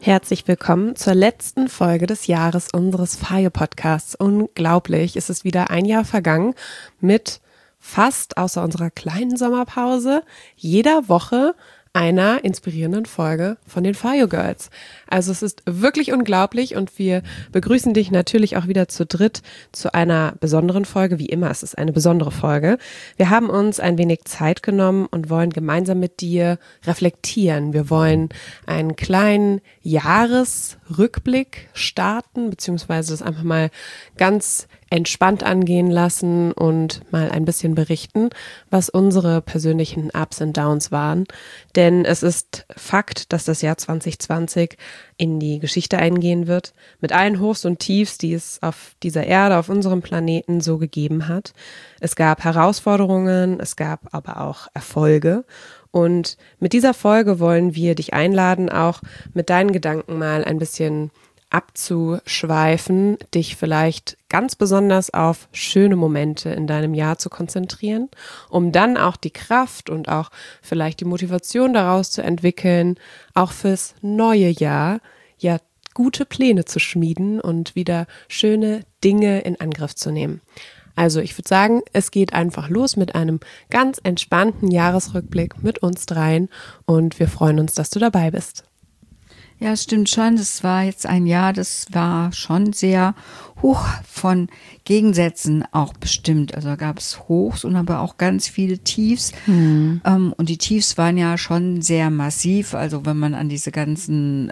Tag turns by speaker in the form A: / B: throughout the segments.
A: Herzlich willkommen zur letzten Folge des Jahres unseres FAYO-Podcasts. Unglaublich, es ist wieder ein Jahr vergangen mit fast, außer unserer kleinen Sommerpause, jeder Woche einer inspirierenden Folge von den FAYO Girls. Also es ist wirklich unglaublich und wir begrüßen dich natürlich auch wieder zu dritt zu einer besonderen Folge. Wie immer, es ist eine besondere Folge. Wir haben uns ein wenig Zeit genommen und wollen gemeinsam mit dir reflektieren. Wir wollen einen kleinen Jahresrückblick starten, beziehungsweise das einfach mal ganz entspannt angehen lassen und mal ein bisschen berichten, was unsere persönlichen Ups und Downs waren. Denn es ist Fakt, dass das Jahr 2020 in die Geschichte eingehen wird, mit allen Hochs und Tiefs, die es auf dieser Erde, auf unserem Planeten so gegeben hat. Es gab Herausforderungen, es gab aber auch Erfolge. Und mit dieser Folge wollen wir dich einladen, auch mit deinen Gedanken mal ein bisschen abzuschweifen, dich vielleicht ganz besonders auf schöne Momente in deinem Jahr zu konzentrieren, um dann auch die Kraft und auch vielleicht die Motivation daraus zu entwickeln, auch fürs neue Jahr ja gute Pläne zu schmieden und wieder schöne Dinge in Angriff zu nehmen. Also ich würde sagen, es geht einfach los mit einem ganz entspannten Jahresrückblick mit uns dreien und wir freuen uns, dass du dabei bist.
B: Ja, es stimmt schon. Das war jetzt ein Jahr, das war schon sehr hoch von Gegensätzen auch bestimmt. Also da gab es Hochs und aber auch ganz viele Tiefs. Und die Tiefs waren ja schon sehr massiv. Also wenn man an diese ganzen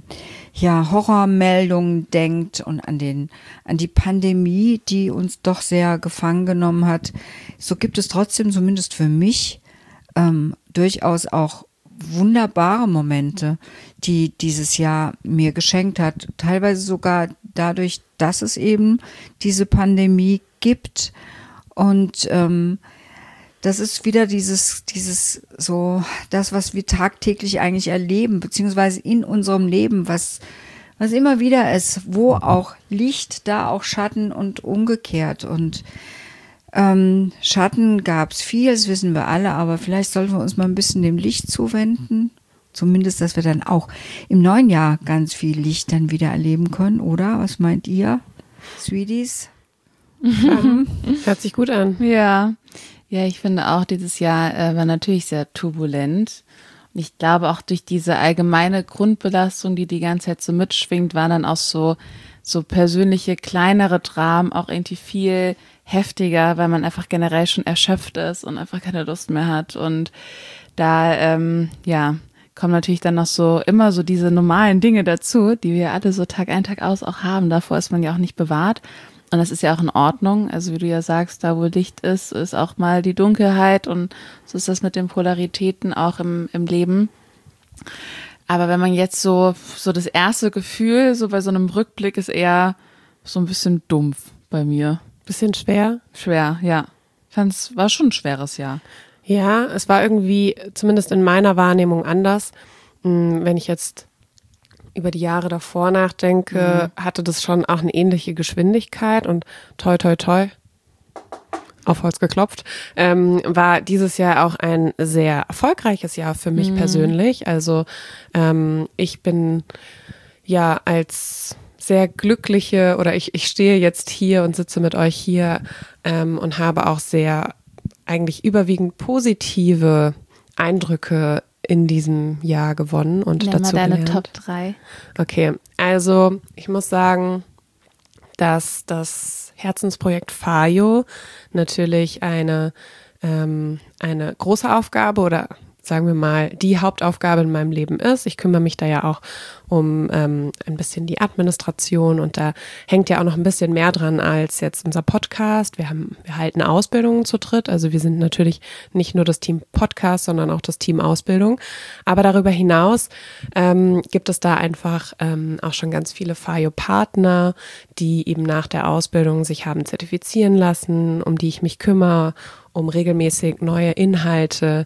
B: Horrormeldungen denkt und an die Pandemie, die uns doch sehr gefangen genommen hat, so gibt es trotzdem zumindest für mich durchaus auch wunderbare Momente, die dieses Jahr mir geschenkt hat. Teilweise sogar dadurch, dass es eben diese Pandemie gibt. Und das ist wieder dieses so, das, was wir tagtäglich eigentlich erleben, beziehungsweise in unserem Leben, was immer wieder ist, wo auch Licht, da auch Schatten und umgekehrt. Und Schatten gab es viel, das wissen wir alle, aber vielleicht sollten wir uns mal ein bisschen dem Licht zuwenden. Zumindest, dass wir dann auch im neuen Jahr ganz viel Licht dann wieder erleben können, oder? Was meint ihr, Sweeties?
A: Hört sich gut an.
C: Ja, ich finde auch, dieses Jahr war natürlich sehr turbulent. Und ich glaube auch durch diese allgemeine Grundbelastung, die die ganze Zeit so mitschwingt, waren dann auch so persönliche, kleinere Dramen auch irgendwie viel heftiger, weil man einfach generell schon erschöpft ist und einfach keine Lust mehr hat. Und da, kommen natürlich dann noch immer so diese normalen Dinge dazu, die wir alle so Tag ein, Tag aus auch haben. Davor ist man ja auch nicht bewahrt. Und das ist ja auch in Ordnung. Also wie du ja sagst, da wo Licht ist auch mal die Dunkelheit. Und so ist das mit den Polaritäten auch im Leben. Aber wenn man jetzt so das erste Gefühl, so bei so einem Rückblick, ist eher so ein bisschen dumpf bei mir.
A: Bisschen schwer?
C: Schwer, ja. War schon ein schweres Jahr.
A: Ja, es war irgendwie, zumindest in meiner Wahrnehmung anders. Wenn ich jetzt über die Jahre davor nachdenke, hatte das schon auch eine ähnliche Geschwindigkeit und toi, toi, toi, auf Holz geklopft, war dieses Jahr auch ein sehr erfolgreiches Jahr für mich persönlich. Also ich bin ja als sehr glückliche oder ich stehe jetzt hier und sitze mit euch hier und habe auch sehr eigentlich überwiegend positive Eindrücke in diesem Jahr gewonnen und
C: Nenn
A: dazu
C: mal deine
A: gelernt.
C: Top 3.
A: Okay, also ich muss sagen, dass das Herzensprojekt FAYO natürlich eine große Aufgabe oder sagen wir mal, die Hauptaufgabe in meinem Leben ist. Ich kümmere mich da ja auch um ein bisschen die Administration und da hängt ja auch noch ein bisschen mehr dran als jetzt unser Podcast. Wir halten Ausbildungen zu dritt, also wir sind natürlich nicht nur das Team Podcast, sondern auch das Team Ausbildung. Aber darüber hinaus gibt es da einfach auch schon ganz viele FAYO-Partner, die eben nach der Ausbildung sich haben zertifizieren lassen, um die ich mich kümmere, um regelmäßig neue Inhalte.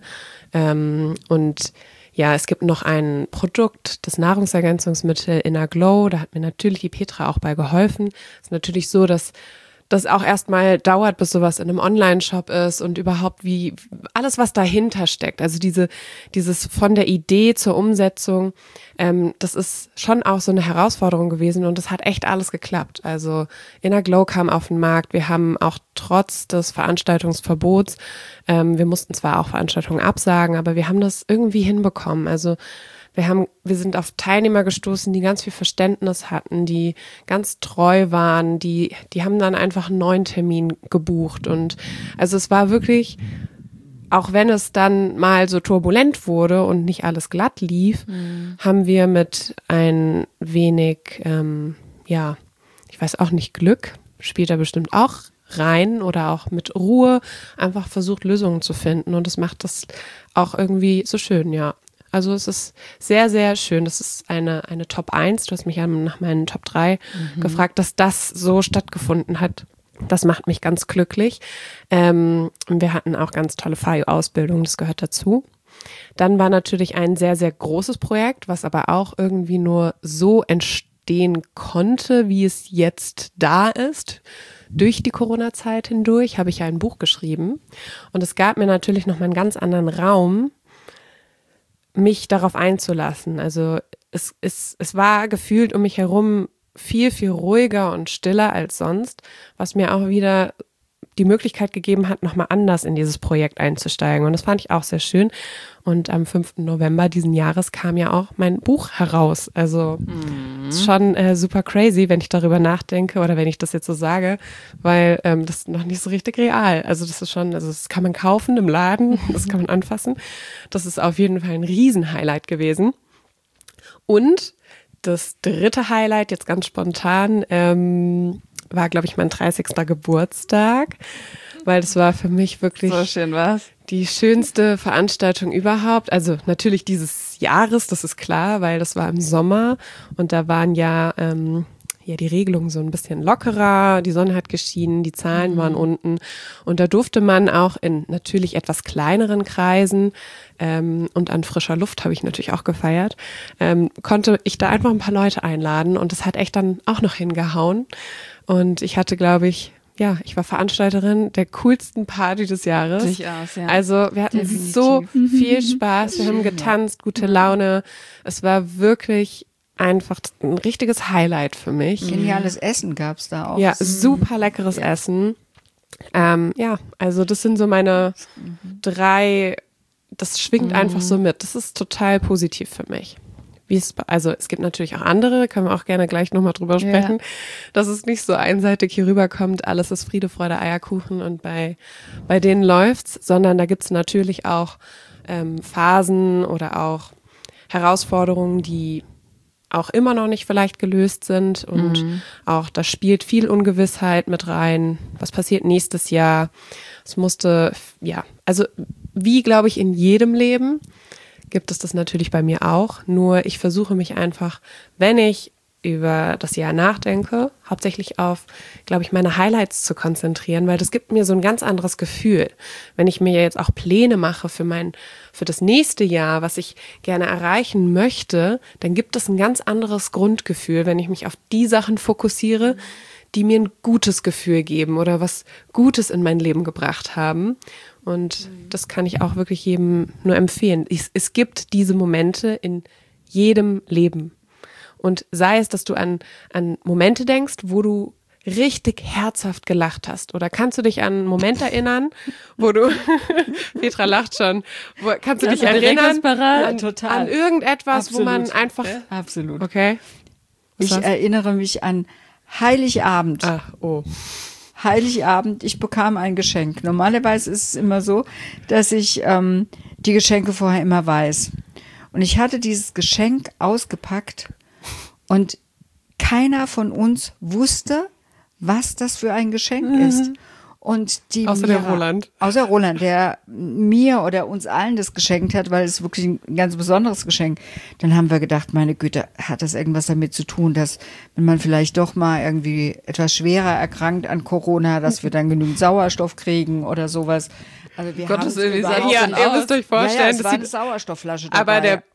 A: Und ja, es gibt noch ein Produkt, das Nahrungsergänzungsmittel Inner Glow. Da hat mir natürlich die Petra auch bei geholfen. Es ist natürlich so, dass das auch erstmal dauert, bis sowas in einem Online-Shop ist und überhaupt wie alles, was dahinter steckt. Also dieses von der Idee zur Umsetzung, das ist schon auch so eine Herausforderung gewesen und es hat echt alles geklappt. Also Inner Glow kam auf den Markt. Wir haben auch trotz des Veranstaltungsverbots, wir mussten zwar auch Veranstaltungen absagen, aber wir haben das irgendwie hinbekommen. Also wir sind auf Teilnehmer gestoßen, die ganz viel Verständnis hatten, die ganz treu waren, die haben dann einfach einen neuen Termin gebucht und also es war wirklich, auch wenn es dann mal so turbulent wurde und nicht alles glatt lief, haben wir mit ein wenig, ich weiß auch nicht, Glück spielt da bestimmt auch rein oder auch mit Ruhe einfach versucht, Lösungen zu finden und das macht das auch irgendwie so schön, ja. Also es ist sehr, sehr schön. Das ist eine Top 1. Du hast mich ja nach meinen Top 3 gefragt, dass das so stattgefunden hat. Das macht mich ganz glücklich. Wir hatten auch ganz tolle FAYO-Ausbildung, das gehört dazu. Dann war natürlich ein sehr, sehr großes Projekt, was aber auch irgendwie nur so entstehen konnte, wie es jetzt da ist. Durch die Corona-Zeit hindurch habe ich ja ein Buch geschrieben. Und es gab mir natürlich noch mal einen ganz anderen Raum, mich darauf einzulassen. Also es war gefühlt um mich herum viel, viel ruhiger und stiller als sonst, was mir auch wieder die Möglichkeit gegeben hat, nochmal anders in dieses Projekt einzusteigen. Und das fand ich auch sehr schön. Und am 5. November diesen Jahres kam ja auch mein Buch heraus. Also ist schon super crazy, wenn ich darüber nachdenke oder wenn ich das jetzt so sage, weil das ist noch nicht so richtig real. Also das ist schon, also das kann man kaufen im Laden, das kann man anfassen. Das ist auf jeden Fall ein Riesen-Highlight gewesen. Und das dritte Highlight, jetzt ganz spontan, war, glaube ich, mein 30. Geburtstag, weil das war für mich wirklich
C: so schön was.
A: Die schönste Veranstaltung überhaupt. Also natürlich dieses Jahres, das ist klar, weil das war im Sommer und da waren ja die Regelungen so ein bisschen lockerer, die Sonne hat geschienen, die Zahlen waren unten und da durfte man auch in natürlich etwas kleineren Kreisen und an frischer Luft habe ich natürlich auch gefeiert, konnte ich da einfach ein paar Leute einladen und das hat echt dann auch noch hingehauen und ich hatte, glaube ich, ich war Veranstalterin der coolsten Party des Jahres.
C: Durchaus, ja.
A: Also wir hatten so viel Spaß, wir haben getanzt, gute Laune. Es war wirklich einfach ein richtiges Highlight für mich.
B: Geniales Essen gab es da auch.
A: Ja, super leckeres Essen. Also das sind so meine 3, das schwingt einfach so mit. Das ist total positiv für mich. Also es gibt natürlich auch andere, können wir auch gerne gleich nochmal drüber sprechen, dass es nicht so einseitig hier rüberkommt, alles ist Friede, Freude, Eierkuchen und bei denen läuft's, sondern da gibt's natürlich auch Phasen oder auch Herausforderungen, die auch immer noch nicht vielleicht gelöst sind und auch da spielt viel Ungewissheit mit rein. Was passiert nächstes Jahr? Es musste, also wie glaube ich in jedem Leben, gibt es das natürlich bei mir auch. Nur ich versuche mich einfach, wenn ich über das Jahr nachdenke, hauptsächlich auf, glaube ich, meine Highlights zu konzentrieren, weil das gibt mir so ein ganz anderes Gefühl. Wenn ich mir jetzt auch Pläne mache für das nächste Jahr, was ich gerne erreichen möchte, dann gibt es ein ganz anderes Grundgefühl, wenn ich mich auf die Sachen fokussiere, die mir ein gutes Gefühl geben oder was Gutes in mein Leben gebracht haben. Und das kann ich auch wirklich jedem nur empfehlen. Es gibt diese Momente in jedem Leben. Und sei es, dass du an Momente denkst, wo du richtig herzhaft gelacht hast. Oder kannst du dich an einen Moment erinnern, wo du, Petra lacht schon, kannst du dich erinnern an irgendetwas, absolut, wo man einfach...
B: Absolut.
A: Okay.
B: Ich erinnere mich an Heiligabend.
A: Ach, oh.
B: Heiligabend, ich bekam ein Geschenk. Normalerweise ist es immer so, dass ich die Geschenke vorher immer weiß. Und ich hatte dieses Geschenk ausgepackt und keiner von uns wusste, was das für ein Geschenk ist. Und
A: außer der Roland.
B: Außer Roland, der mir oder uns allen das geschenkt hat, weil es wirklich ein ganz besonderes Geschenk. Dann haben wir gedacht, meine Güte, hat das irgendwas damit zu tun, dass wenn man vielleicht doch mal irgendwie etwas schwerer erkrankt an Corona, dass wir dann genügend Sauerstoff kriegen oder sowas. Also wir
A: Gottes
B: haben
A: Willen, ihr müsst euch vorstellen,
B: es war eine Sauerstoffflasche dabei.
A: Aber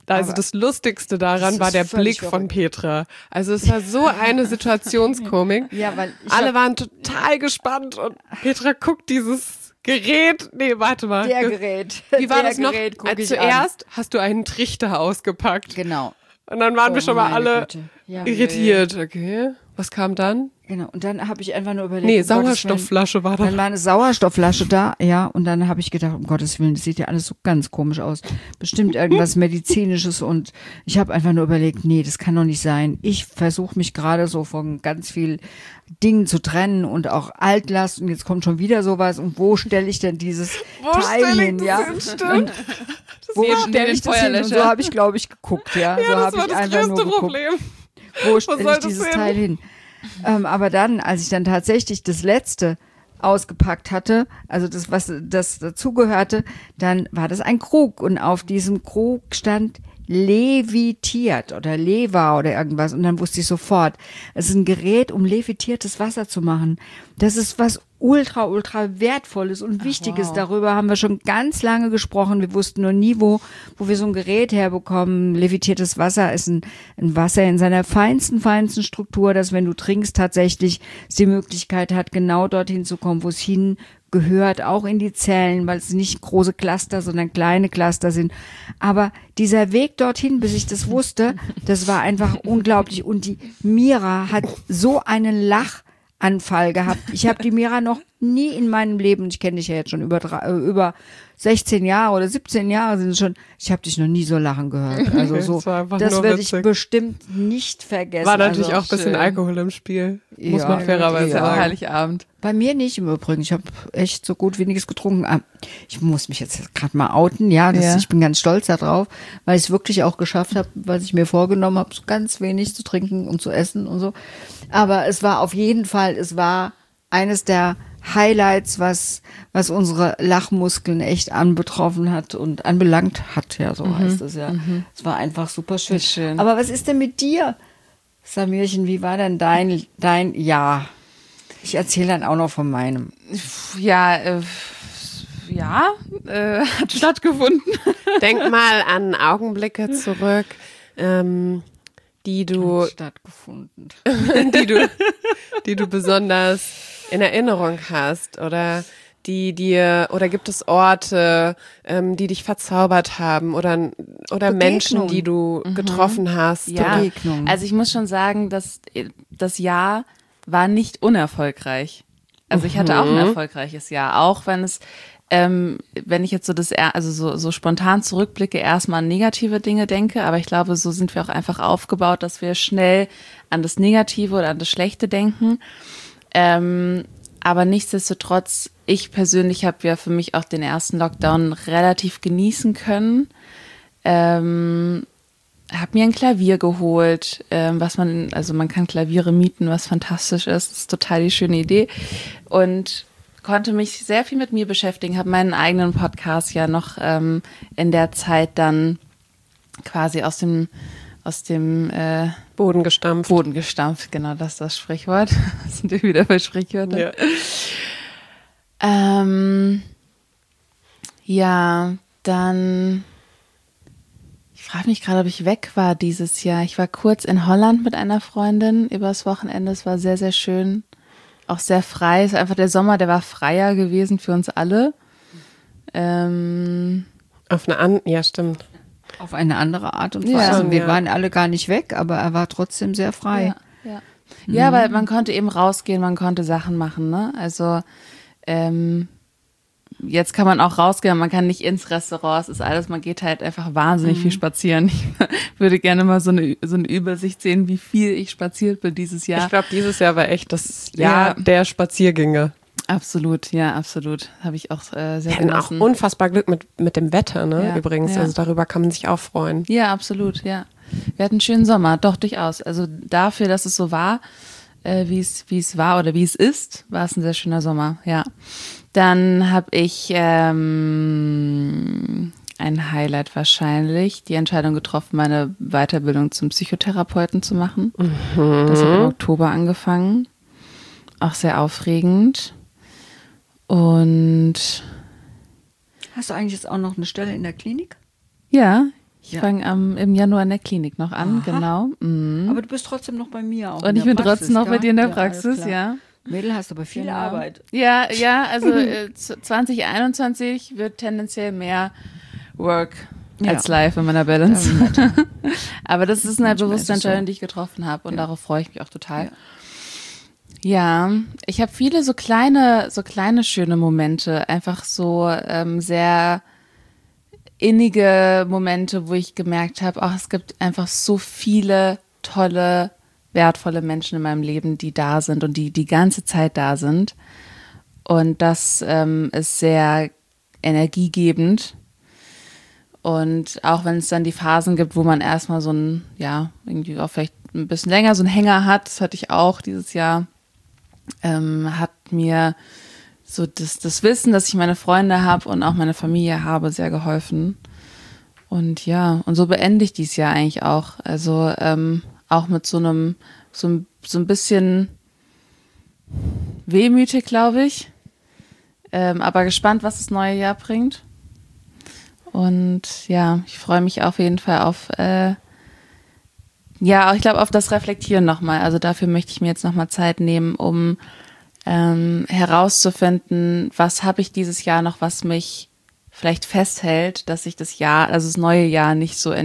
A: Also das Lustigste daran war der Blick von Petra. Also es war so eine Situationskomik.
B: Ja, weil
A: alle waren total gespannt und Petra guckt dieses Gerät. Nee, warte mal.
B: Der Gerät.
A: Wie war
B: der
A: das noch?
B: Gerät guck ich
A: Zuerst hast du einen Trichter ausgepackt.
B: Genau.
A: Und dann waren wir schon mal
B: meine
A: alle
B: Güte. Ja.
A: irritiert. Okay. Was kam dann?
B: Genau. Und dann habe ich einfach nur überlegt.
A: Nee,
B: um Gottes Willen,
A: Sauerstoffflasche war
B: dann
A: da.
B: war eine Sauerstoffflasche da, ja, und dann habe ich gedacht, um Gottes Willen, das sieht ja alles so ganz komisch aus. Bestimmt irgendwas Medizinisches und ich habe einfach nur überlegt, nee, das kann doch nicht sein. Ich versuche mich gerade so von ganz viel Dingen zu trennen und auch Altlast und jetzt kommt schon wieder sowas und wo stelle ich denn dieses Teil hin, ja? Und wo stelle ich das hin? Und so habe ich, glaube ich, geguckt, ja. So
A: Ja, das
B: habe
A: war
B: ich
A: das
B: einfach
A: größte
B: nur geguckt.
A: Problem.
B: Wo stelle
A: soll
B: ich
A: das
B: dieses
A: hin?
B: Teil hin? Aber dann, als ich dann tatsächlich das letzte ausgepackt hatte, also das, was das dazugehörte, dann war das ein Krug und auf diesem Krug stand levitiert oder Leva oder irgendwas und dann wusste ich sofort, es ist ein Gerät, um levitiertes Wasser zu machen. Das ist was ultra wertvolles und Wichtiges.
C: Wow.
B: Darüber haben wir schon ganz lange gesprochen. Wir wussten nur nie, wo wir so ein Gerät herbekommen. Levitiertes Wasser ist ein Wasser in seiner feinsten Struktur, dass wenn du trinkst, tatsächlich es die Möglichkeit hat, genau dorthin zu kommen, wo es hin gehört, auch in die Zellen, weil es nicht große Cluster, sondern kleine Cluster sind. Aber dieser Weg dorthin, bis ich das wusste, das war einfach unglaublich. Und die Mira hat so einen Lachanfall gehabt. Ich habe die Mira noch nie in meinem Leben, ich kenne dich ja jetzt schon über 16 Jahre oder 17 Jahre sind es schon, ich habe dich noch nie so lachen gehört. Also so,
A: Das war einfach
B: das
A: nur
B: werde ich
A: witzig.
B: bestimmt nicht vergessen.
A: War natürlich
B: also,
A: auch ein bisschen
C: schön.
A: Alkohol im Spiel. Muss
B: Ja,
A: man fairerweise
B: ja.
A: sagen.
C: Heiligabend.
B: Bei mir nicht im Übrigen. Ich habe echt so gut wie nichts getrunken. Ich muss mich jetzt gerade mal outen. Ja,
C: Ja.
B: ich bin ganz stolz darauf, weil ich es wirklich auch geschafft habe, was ich mir vorgenommen habe, so ganz wenig zu trinken und zu essen und so. Aber es war auf jeden Fall, es war eines der Highlights, was unsere Lachmuskeln echt anbetroffen hat und anbelangt hat. Ja, so heißt es ja. Es war einfach super schön.
C: Schön.
B: Aber was ist denn mit dir, Samirchen? Wie war denn dein Jahr? Ich erzähle dann auch noch von meinem.
C: Ja, hat stattgefunden.
A: Denk mal an Augenblicke zurück, die du
B: Stattgefunden.
A: die du besonders in Erinnerung hast oder oder gibt es Orte, die dich verzaubert haben oder Menschen, die du getroffen hast?
C: Ja,
B: Begegnung.
C: also ich muss schon sagen, dass das Jahr war nicht unerfolgreich. Also ich hatte auch ein erfolgreiches Jahr, auch wenn es, wenn ich jetzt so spontan zurückblicke, erstmal an negative Dinge denke, aber ich glaube, so sind wir auch einfach aufgebaut, dass wir schnell an das Negative oder an das Schlechte denken. Aber nichtsdestotrotz, ich persönlich habe ja für mich auch den ersten Lockdown relativ genießen können. Habe mir ein Klavier geholt, man kann Klaviere mieten, was fantastisch ist. Das ist total die schöne Idee. Und konnte mich sehr viel mit mir beschäftigen, habe meinen eigenen Podcast ja noch in der Zeit dann quasi aus dem
A: Boden gestampft.
C: Boden gestampft. Genau, das ist das Sprichwort. Das sind wir wieder bei Sprichwörtern.
A: Ja.
C: Dann, ich frage mich gerade, ob ich weg war dieses Jahr. Ich war kurz in Holland mit einer Freundin übers Wochenende. Es war sehr, sehr schön. Auch sehr frei. Es ist einfach der Sommer, der war freier gewesen für uns alle.
A: Ja, stimmt.
B: Auf eine andere Art und Weise.
C: Ja.
B: Also wir
A: Ja.
B: waren alle gar nicht weg, aber er war trotzdem sehr frei.
C: Ja, weil man konnte eben rausgehen, man konnte Sachen machen, ne? Also jetzt kann man auch rausgehen, man kann nicht ins Restaurant, es ist alles, man geht halt einfach wahnsinnig viel spazieren. Ich würde gerne mal so eine Übersicht sehen, wie viel ich spaziert bin dieses Jahr.
A: Ich glaube, dieses Jahr war echt das Jahr
C: Ja.
A: der Spaziergänge.
C: Absolut, ja, absolut. Habe ich auch sehr
A: Wir hatten auch
C: genossen.
A: unfassbar Glück mit dem Wetter, ne?
C: Ja,
A: Übrigens.
C: ja.
A: Also darüber kann man sich auch freuen.
C: Ja, absolut, ja. Wir hatten einen schönen Sommer, doch durchaus. Also dafür, dass es so war, wie es war oder wie es ist, war es ein sehr schöner Sommer, ja. Dann habe ich ein Highlight wahrscheinlich, die Entscheidung getroffen, meine Weiterbildung zum Psychotherapeuten zu machen. Das hat im Oktober angefangen. Auch sehr aufregend. Und
B: Hast du eigentlich jetzt auch noch eine Stelle in der Klinik?
C: ja, Ich fange im Januar in der Klinik noch an,
B: Aha.
C: genau. Mhm.
B: Aber du bist trotzdem noch bei mir auch.
C: Und ich bin trotzdem noch bei dir in der Praxis, ja.
B: Mädel, hast aber viel Arbeit.
C: Ja, also 2021 wird tendenziell mehr Work als Life in meiner Balance. Aber das ist eine bewusste Entscheidung, die ich getroffen habe und darauf freue ich mich auch total. Ja, ich habe viele so kleine schöne Momente, einfach so sehr innige Momente, wo ich gemerkt habe, es gibt einfach so viele tolle, wertvolle Menschen in meinem Leben, die da sind und die ganze Zeit da sind. Und das ist sehr energiegebend. Und auch wenn es dann die Phasen gibt, wo man erstmal so irgendwie auch vielleicht ein bisschen länger so einen Hänger hat, das hatte ich auch dieses Jahr, hat mir so das Wissen, dass ich meine Freunde habe und auch meine Familie habe, sehr geholfen. Und und so beende ich dieses Jahr eigentlich auch. Also auch mit so ein bisschen wehmütig, glaube ich. Aber gespannt, was das neue Jahr bringt. Und ich freue mich auf jeden Fall auf, ich glaube auf das Reflektieren nochmal. Also dafür möchte ich mir jetzt nochmal Zeit nehmen, um herauszufinden, was habe ich dieses Jahr noch, was mich vielleicht festhält, dass ich das neue Jahr nicht so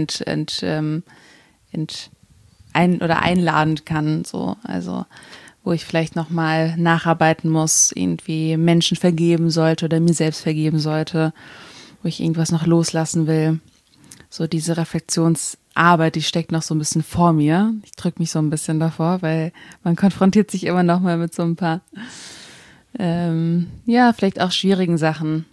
C: einladen kann. So. Also wo ich vielleicht nochmal nacharbeiten muss, irgendwie Menschen vergeben sollte oder mir selbst vergeben sollte, wo ich irgendwas noch loslassen will. So diese Reflexionsarbeit, die steckt noch so ein bisschen vor mir. Ich drücke mich so ein bisschen davor, weil man konfrontiert sich immer noch mal mit so ein paar, vielleicht auch schwierigen Sachen.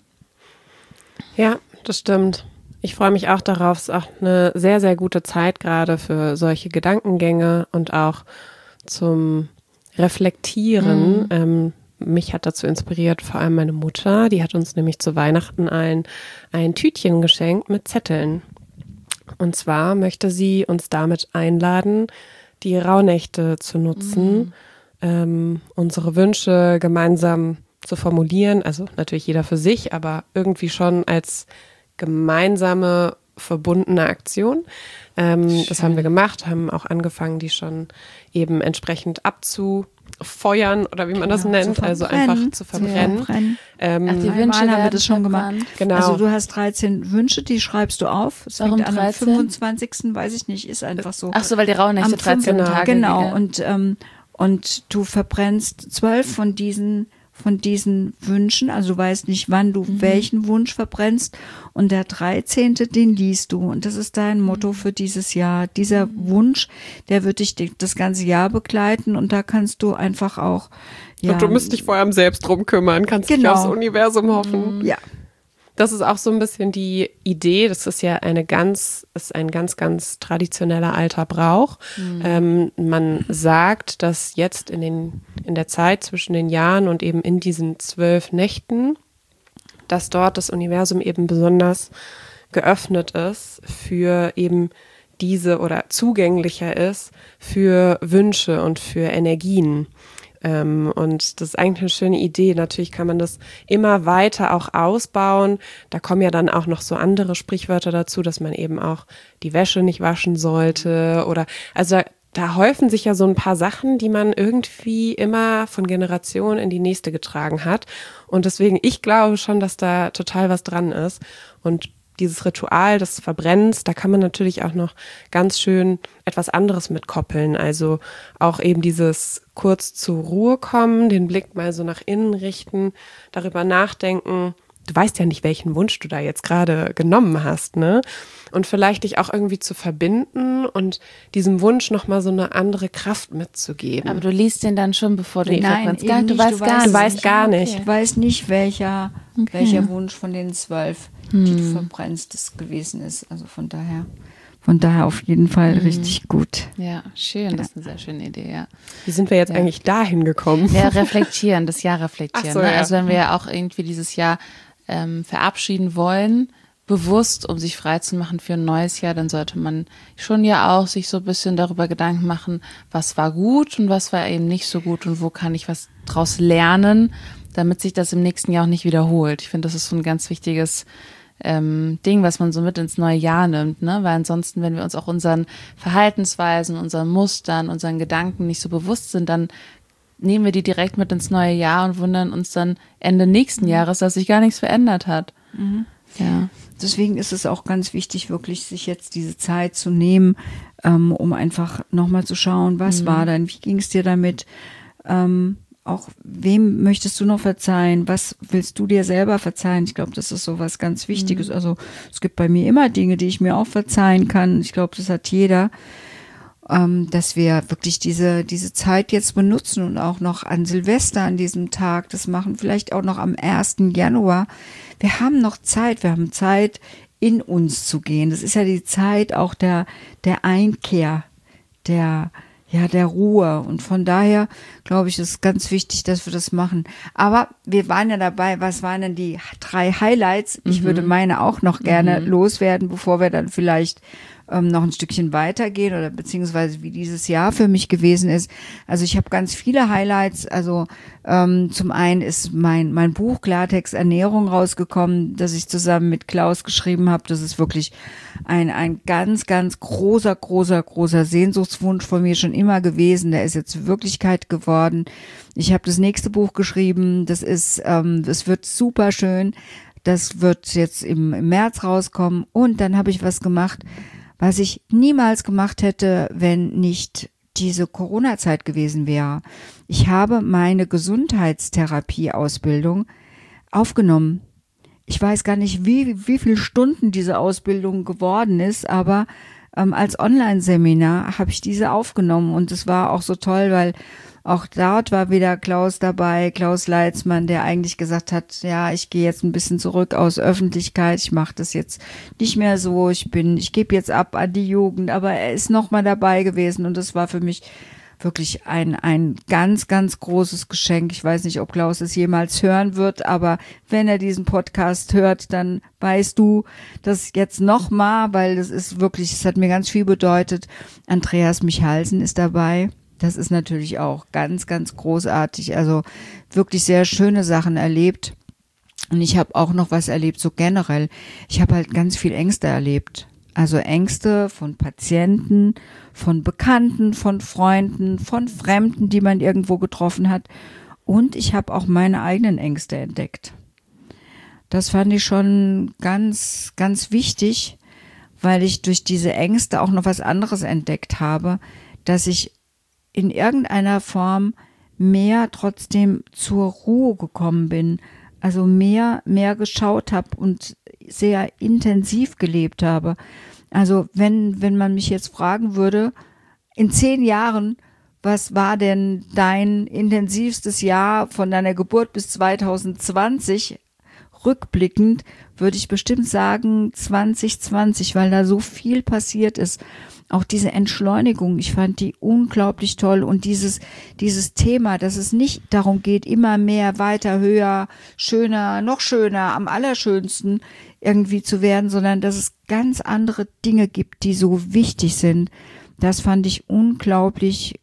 A: Ja, das stimmt. Ich freue mich auch darauf. Es ist auch eine sehr, sehr gute Zeit gerade für solche Gedankengänge und auch zum Reflektieren. Mich hat dazu inspiriert vor allem meine Mutter. Die hat uns nämlich zu Weihnachten ein Tütchen geschenkt mit Zetteln. Und zwar möchte sie uns damit einladen, die Rauhnächte zu nutzen, unsere Wünsche gemeinsam zu formulieren. Also natürlich jeder für sich, aber irgendwie schon als gemeinsame, verbundene Aktion. Das haben wir gemacht, haben auch angefangen, die schon eben entsprechend abzufeuern oder wie man das nennt, also einfach zu verbrennen.
C: Die Wünsche
B: haben wir das schon gemacht.
A: Genau.
B: Also du hast 13 Wünsche, die schreibst du auf. Es
C: Warum
B: fängt an am
C: 13?
B: 25. weiß ich nicht, ist einfach so.
C: Ach so, weil die Rauhnächte 13 Tage
B: Genau,
C: liegen.
B: und du verbrennst 12 von diesen Wünschen, also du weißt nicht, wann du welchen Wunsch verbrennst, und der 13., den liest du, und das ist dein Motto für dieses Jahr. Dieser Wunsch, der wird dich das ganze Jahr begleiten, und da kannst du einfach auch,
A: Und du musst dich vor allem selbst drum kümmern, kannst dich aufs Universum hoffen.
B: Ja.
A: Das ist auch so ein bisschen die Idee, das ist ja ein ganz, ganz traditioneller alter Brauch. Man sagt, dass jetzt in der Zeit zwischen den Jahren und eben in diesen 12 Nächten, dass dort das Universum eben besonders geöffnet ist für eben diese oder zugänglicher ist für Wünsche und für Energien. Und das ist eigentlich eine schöne Idee. Natürlich kann man das immer weiter auch ausbauen. Da kommen ja dann auch noch so andere Sprichwörter dazu, dass man eben auch die Wäsche nicht waschen sollte oder, also da häufen sich ja so ein paar Sachen, die man irgendwie immer von Generation in die nächste getragen hat. Und deswegen, ich glaube schon, dass da total was dran ist. Und dieses Ritual des Verbrennens, da kann man natürlich auch noch ganz schön etwas anderes mit koppeln. Also auch eben dieses kurz zur Ruhe kommen, den Blick mal so nach innen richten, darüber nachdenken. Du weißt ja nicht, welchen Wunsch du da jetzt gerade genommen hast, ne? Und vielleicht dich auch irgendwie zu verbinden und diesem Wunsch nochmal so eine andere Kraft mitzugeben.
C: Aber du liest den dann schon, bevor du ihn verbrennst.
B: Nein,
C: Du weißt
A: gar nicht.
B: Du weißt nicht, welcher Wunsch von den 12, die du verbrennst, das gewesen ist. Also von daher auf jeden Fall richtig gut.
C: Ja, schön, das ist eine sehr schöne Idee, ja.
A: Wie sind wir jetzt eigentlich dahin gekommen?
C: Ja, reflektieren, das Jahr reflektieren.
A: Ach so,
C: ne?
A: ja.
C: Also wenn wir ja auch irgendwie dieses Jahr verabschieden wollen, bewusst, um sich frei zu machen für ein neues Jahr, dann sollte man schon ja auch sich so ein bisschen darüber Gedanken machen, was war gut und was war eben nicht so gut und wo kann ich was draus lernen, damit sich das im nächsten Jahr auch nicht wiederholt. Ich finde, das ist so ein ganz wichtiges Ding, was man so mit ins neue Jahr nimmt, ne? Weil ansonsten, wenn wir uns auch unseren Verhaltensweisen, unseren Mustern, unseren Gedanken nicht so bewusst sind, dann nehmen wir die direkt mit ins neue Jahr und wundern uns dann Ende nächsten Jahres, dass sich gar nichts verändert hat. Ja.
B: Deswegen ist es auch ganz wichtig, wirklich sich jetzt diese Zeit zu nehmen, um einfach nochmal zu schauen, was war denn, wie ging es dir damit, auch wem möchtest du noch verzeihen, was willst du dir selber verzeihen? Ich glaube, das ist so was ganz Wichtiges. Also es gibt bei mir immer Dinge, die ich mir auch verzeihen kann. Ich glaube, das hat jeder, dass wir wirklich diese Zeit jetzt benutzen und auch noch an Silvester an diesem Tag das machen, vielleicht auch noch am 1. Januar. Wir haben noch Zeit, wir haben Zeit, in uns zu gehen. Das ist ja die Zeit auch der Einkehr, der Ruhe. Und von daher, glaube ich, ist es ganz wichtig, dass wir das machen. Aber wir waren ja dabei, was waren denn die 3 Highlights? Ich würde meine auch noch gerne loswerden, bevor wir dann vielleicht noch ein Stückchen weitergehen oder beziehungsweise wie dieses Jahr für mich gewesen ist. Also ich habe ganz viele Highlights. Also zum einen ist mein Buch Klartext Ernährung rausgekommen, das ich zusammen mit Klaus geschrieben habe. Das ist wirklich ein ganz, ganz großer Sehnsuchtswunsch von mir schon immer gewesen. Der ist jetzt Wirklichkeit geworden. Ich habe das nächste Buch geschrieben. Das wird super schön. Das wird jetzt im März rauskommen. Und dann habe ich was gemacht, was ich niemals gemacht hätte, wenn nicht diese Corona-Zeit gewesen wäre. Ich habe meine Gesundheitstherapie-Ausbildung aufgenommen. Ich weiß gar nicht, wie viele Stunden diese Ausbildung geworden ist, aber als Online-Seminar habe ich diese aufgenommen und es war auch so toll, weil auch dort war wieder Klaus dabei, Klaus Leitzmann, der eigentlich gesagt hat, ja, ich gehe jetzt ein bisschen zurück aus Öffentlichkeit, ich mache das jetzt nicht mehr so, ich gebe jetzt ab an die Jugend, aber er ist nochmal dabei gewesen und das war für mich wirklich ein ganz, ganz großes Geschenk. Ich weiß nicht, ob Klaus es jemals hören wird, aber wenn er diesen Podcast hört, dann weißt du das jetzt nochmal, weil das ist wirklich, es hat mir ganz viel bedeutet. Andreas Michalsen ist dabei. Das ist natürlich auch ganz, ganz großartig. Also wirklich sehr schöne Sachen erlebt. Und ich habe auch noch was erlebt, so generell. Ich habe halt ganz viel Ängste erlebt. Also Ängste von Patienten, von Bekannten, von Freunden, von Fremden, die man irgendwo getroffen hat. Und ich habe auch meine eigenen Ängste entdeckt. Das fand ich schon ganz, ganz wichtig, weil ich durch diese Ängste auch noch was anderes entdeckt habe, dass ich in irgendeiner Form mehr trotzdem zur Ruhe gekommen bin, also mehr geschaut habe und sehr intensiv gelebt habe. Also wenn man mich jetzt fragen würde, in 10 Jahren, was war denn dein intensivstes Jahr von deiner Geburt bis 2020? Rückblickend würde ich bestimmt sagen 2020, weil da so viel passiert ist. Auch diese Entschleunigung, ich fand die unglaublich toll und dieses Thema, dass es nicht darum geht, immer mehr, weiter, höher, schöner, noch schöner, am allerschönsten irgendwie zu werden, sondern dass es ganz andere Dinge gibt, die so wichtig sind. Das fand ich unglaublich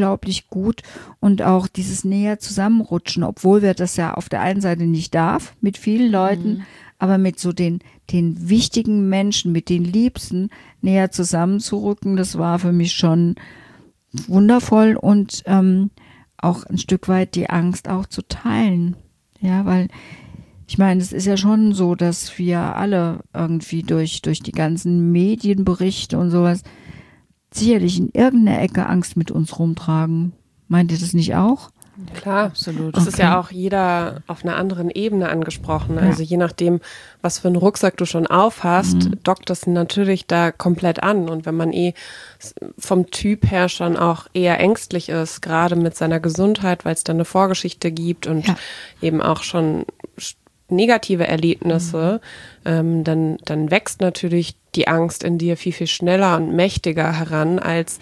B: gut und auch dieses näher zusammenrutschen, obwohl wir das ja auf der einen Seite nicht darf, mit vielen Leuten, aber mit so den wichtigen Menschen, mit den Liebsten näher zusammenzurücken, das war für mich schon wundervoll und auch ein Stück weit die Angst auch zu teilen. Ja, weil ich meine, es ist ja schon so, dass wir alle irgendwie durch die ganzen Medienberichte und sowas sicherlich in irgendeiner Ecke Angst mit uns rumtragen. Meint ihr das nicht auch?
A: Klar, absolut. Das ist ja auch jeder auf einer anderen Ebene angesprochen. Also je nachdem, was für einen Rucksack du schon aufhast, dockt das natürlich da komplett an. Und wenn man vom Typ her schon auch eher ängstlich ist, gerade mit seiner Gesundheit, weil es da eine Vorgeschichte gibt und eben auch schon negative Erlebnisse, dann wächst natürlich die Angst in dir viel, viel schneller und mächtiger heran als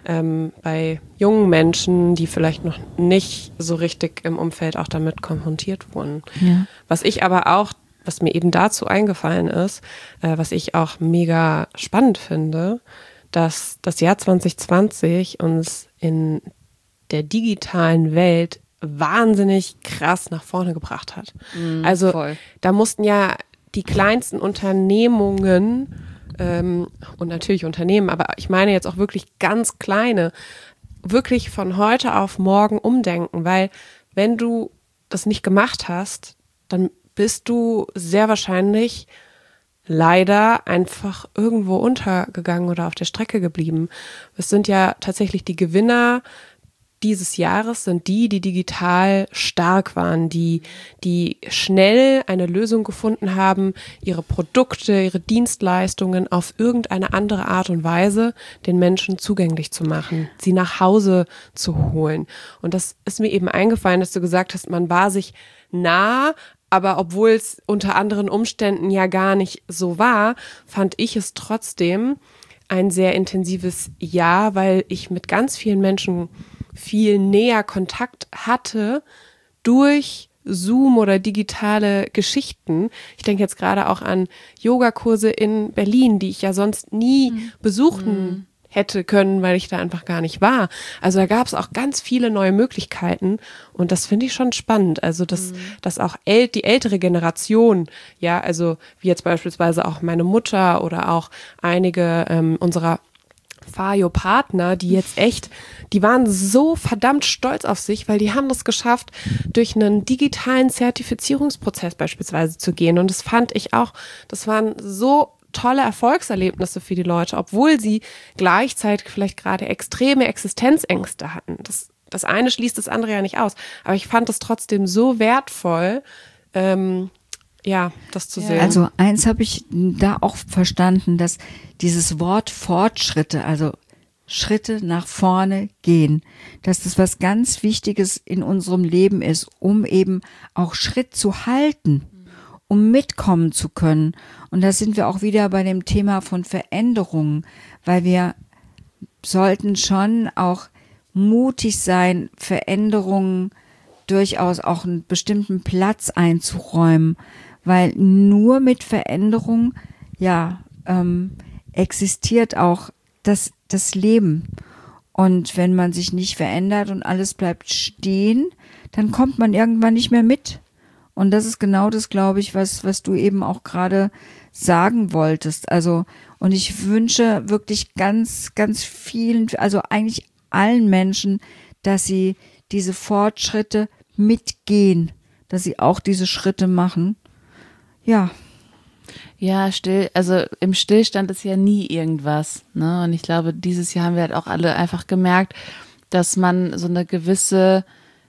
A: bei jungen Menschen, die vielleicht noch nicht so richtig im Umfeld auch damit konfrontiert wurden. Ja. Was mir eben dazu eingefallen ist, was ich auch mega spannend finde, dass das Jahr 2020 uns in der digitalen Welt wahnsinnig krass nach vorne gebracht hat. Also voll. Da mussten ja die kleinsten Unternehmungen und natürlich Unternehmen, aber ich meine jetzt auch wirklich ganz kleine, wirklich von heute auf morgen umdenken, weil wenn du das nicht gemacht hast, dann bist du sehr wahrscheinlich leider einfach irgendwo untergegangen oder auf der Strecke geblieben. Es sind ja tatsächlich die Gewinner dieses Jahres sind die digital stark waren, die schnell eine Lösung gefunden haben, ihre Produkte, ihre Dienstleistungen auf irgendeine andere Art und Weise den Menschen zugänglich zu machen, sie nach Hause zu holen. Und das ist mir eben eingefallen, dass du gesagt hast, man war sich nah, aber obwohl es unter anderen Umständen ja gar nicht so war, fand ich es trotzdem ein sehr intensives Jahr, weil ich mit ganz vielen Menschen viel näher Kontakt hatte durch Zoom oder digitale Geschichten. Ich denke jetzt gerade auch an Yogakurse in Berlin, die ich ja sonst nie besuchen hätte können, weil ich da einfach gar nicht war. Also da gab es auch ganz viele neue Möglichkeiten und das finde ich schon spannend. Also dass auch die ältere Generation, ja, also wie jetzt beispielsweise auch meine Mutter oder auch einige unserer Fajo-Partner, die jetzt echt, die waren so verdammt stolz auf sich, weil die haben das geschafft, durch einen digitalen Zertifizierungsprozess beispielsweise zu gehen. Und das fand ich auch, das waren so tolle Erfolgserlebnisse für die Leute, obwohl sie gleichzeitig vielleicht gerade extreme Existenzängste hatten. Das eine schließt das andere ja nicht aus. Aber ich fand es trotzdem so wertvoll, das zu sehen.
B: Also eins habe ich da auch verstanden, dass dieses Wort Fortschritte, also Schritte nach vorne gehen, dass das was ganz Wichtiges in unserem Leben ist, um eben auch Schritt zu halten, um mitkommen zu können. Und da sind wir auch wieder bei dem Thema von Veränderungen, weil wir sollten schon auch mutig sein, Veränderungen durchaus auch einen bestimmten Platz einzuräumen, weil nur mit Veränderung, existiert auch das Leben. Und wenn man sich nicht verändert und alles bleibt stehen, dann kommt man irgendwann nicht mehr mit. Und das ist genau das, glaube ich, was du eben auch gerade sagen wolltest. Also, und ich wünsche wirklich ganz, ganz vielen, also eigentlich allen Menschen, dass sie diese Fortschritte mitgehen, dass sie auch diese Schritte machen. Ja.
C: Ja, also im Stillstand ist ja nie irgendwas, ne? Und ich glaube, dieses Jahr haben wir halt auch alle einfach gemerkt, dass man so eine gewisse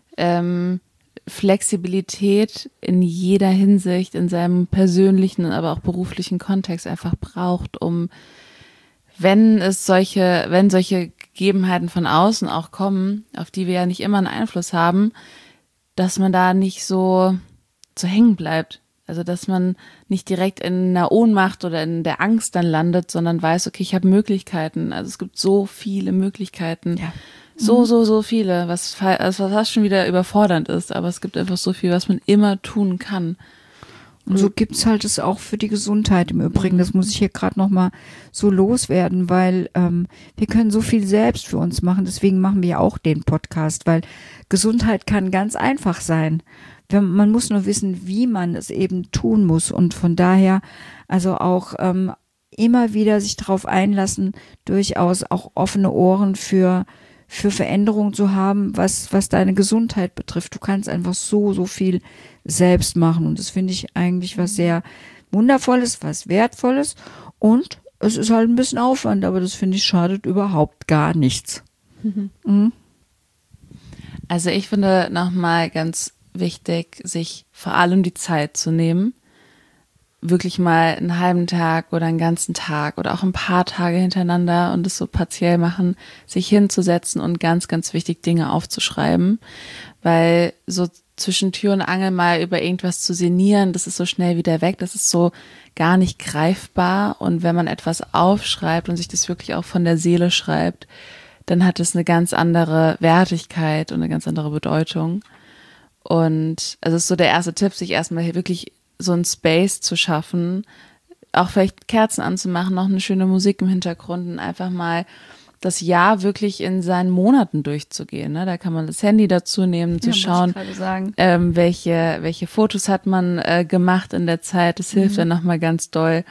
C: Flexibilität in jeder Hinsicht, in seinem persönlichen, aber auch beruflichen Kontext einfach braucht, um, wenn solche Gegebenheiten von außen auch kommen, auf die wir ja nicht immer einen Einfluss haben, dass man da nicht so hängen bleibt. Also, dass man nicht direkt in einer Ohnmacht oder in der Angst dann landet, sondern weiß, okay, ich habe Möglichkeiten. Also, es gibt so viele Möglichkeiten. Ja. So viele, was fast schon wieder überfordernd ist. Aber es gibt einfach so viel, was man immer tun kann.
B: Und so gibt's halt es auch für die Gesundheit im Übrigen. Das muss ich hier gerade nochmal so loswerden, weil wir können so viel selbst für uns machen. Deswegen machen wir ja auch den Podcast, weil Gesundheit kann ganz einfach sein. Man muss nur wissen, wie man es eben tun muss. Und von daher also auch immer wieder sich darauf einlassen, durchaus auch offene Ohren für Veränderungen zu haben, was deine Gesundheit betrifft. Du kannst einfach so viel selbst machen. Und das finde ich eigentlich was sehr Wundervolles, was Wertvolles. Und es ist halt ein bisschen Aufwand, aber das finde ich schadet überhaupt gar nichts. Mhm.
C: Also ich finde nochmal ganz wichtig, sich vor allem die Zeit zu nehmen, wirklich mal einen halben Tag oder einen ganzen Tag oder auch ein paar Tage hintereinander und es so partiell machen, sich hinzusetzen und ganz, ganz wichtig Dinge aufzuschreiben, weil so zwischen Tür und Angel mal über irgendwas zu sinnieren, das ist so schnell wieder weg, das ist so gar nicht greifbar und wenn man etwas aufschreibt und sich das wirklich auch von der Seele schreibt, dann hat es eine ganz andere Wertigkeit und eine ganz andere Bedeutung. Und also ist so der erste Tipp, sich erstmal hier wirklich so einen Space zu schaffen, auch vielleicht Kerzen anzumachen, noch eine schöne Musik im Hintergrund und einfach mal das Jahr wirklich in seinen Monaten durchzugehen. Ne? Da kann man das Handy dazu nehmen, zu schauen, welche Fotos hat man gemacht in der Zeit. Das hilft dann nochmal ganz doll.